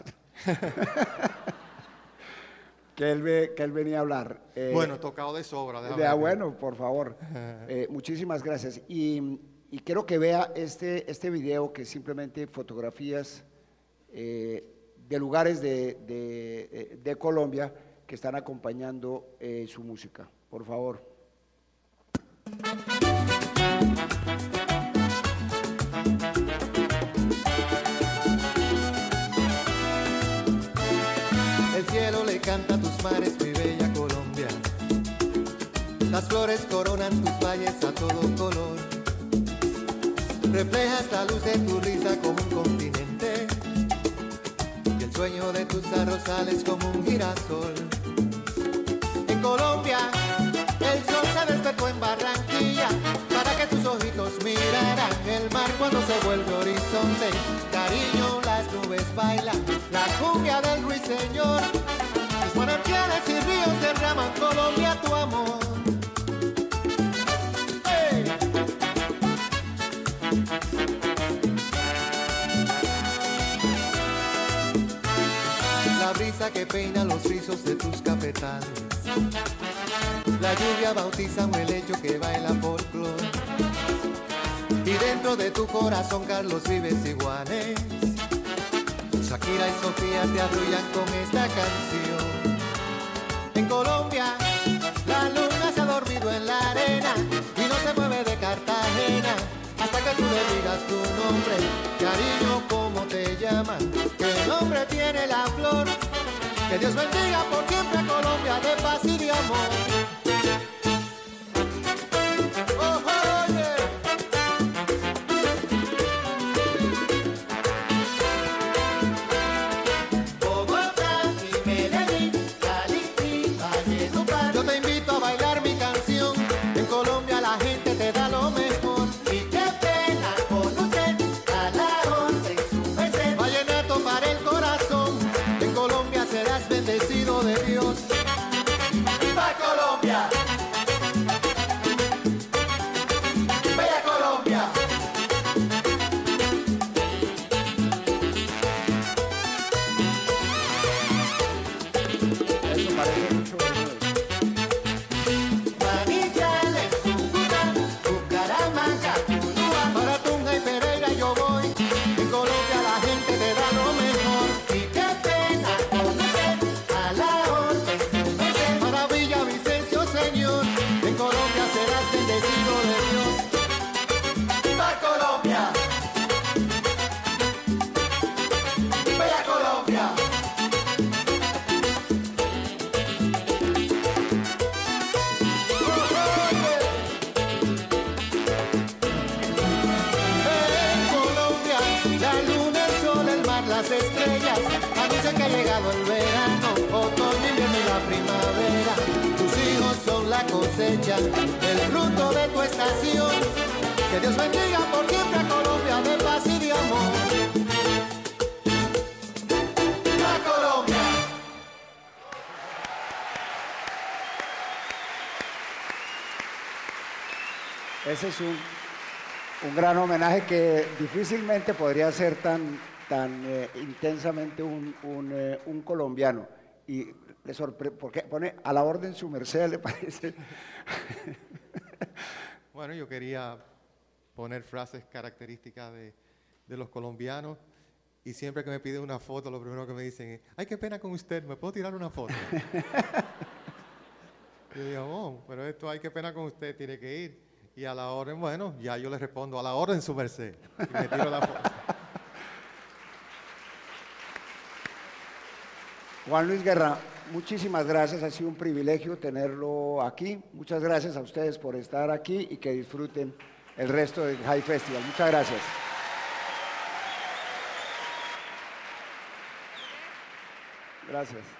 que, él ve, que él venía a hablar. Eh, bueno, tocado de sobra. De, ah, bueno, por favor. Eh, muchísimas gracias. Y, y quiero que vea este, este video, que es simplemente fotografías eh, de lugares de, de, de Colombia que están acompañando eh, su música. Por favor. El cielo le canta a tus mares, mi bella Colombia. Las flores coronan tus valles a todo color. Reflejas la luz de tu risa como un continente, y el sueño de tus arrozales como un girasol. En Colombia, el sol se despertó en Barranquilla para que tus ojitos miraran el mar cuando se vuelve horizonte. Cariño, las nubes bailan la cumbia del ruiseñor. Mis manantiales y ríos derraman Colombia tu amor. ¡Hey! La brisa que peina los rizos de tus cafetales, la lluvia bautiza un helecho que baila folclor. Y dentro de tu corazón Carlos Vives y Juanes, Shakira y Sofía te arrullan con esta canción. En Colombia, la luna se ha dormido en la arena y no se mueve de Cartagena hasta que tú le digas tu nombre. Cariño, ¿cómo te llaman? ¿Qué nombre tiene la flor? Que Dios bendiga por siempre a Colombia de paz y de amor. Oh, oh, yeah. Bogotá y Medellín, Cali y Valledupar. Yo te invito a bailar bendecido de Dios. ¡Viva Colombia! ¡Bella Colombia! Eso parece mucho. Manizales, Cúcuta, Bucaramanga, Tuluá, para Tunja y Pereira yo voy. En Colombia la gente te da lo mejor. Y qué pena conocer a la orden su merced. Para Villavicencio, señor, en Colombia serás bendecido de Dios. ¡Viva Colombia! ¡Bella Colombia! En Colombia, la luna, el sol, el mar, las estrellas anuncian que ha llegado el verano, otoño, invierno y la primavera. Tus hijos son la cosecha, el fruto de tu estación. Que Dios bendiga por siempre a Colombia de paz y de amor. ¡Viva Colombia! Ese es un, un gran homenaje que difícilmente podría ser tan, tan eh, intensamente un, un, eh, un colombiano. Y le sorprende, porque pone a la orden su merced, le parece. Bueno, yo quería poner frases características de, de los colombianos y siempre que me piden una foto, lo primero que me dicen es, ay, qué pena con usted, ¿me puedo tirar una foto? Yo digo, oh, pero esto, ay, qué pena con usted, tiene que ir. Y a la orden, bueno, ya yo le respondo, a la orden su merced. Y me tiro la foto. Juan Luis Guerra, muchísimas gracias, ha sido un privilegio tenerlo aquí. Muchas gracias a ustedes por estar aquí y que disfruten el resto del High Festival. Muchas gracias. Gracias.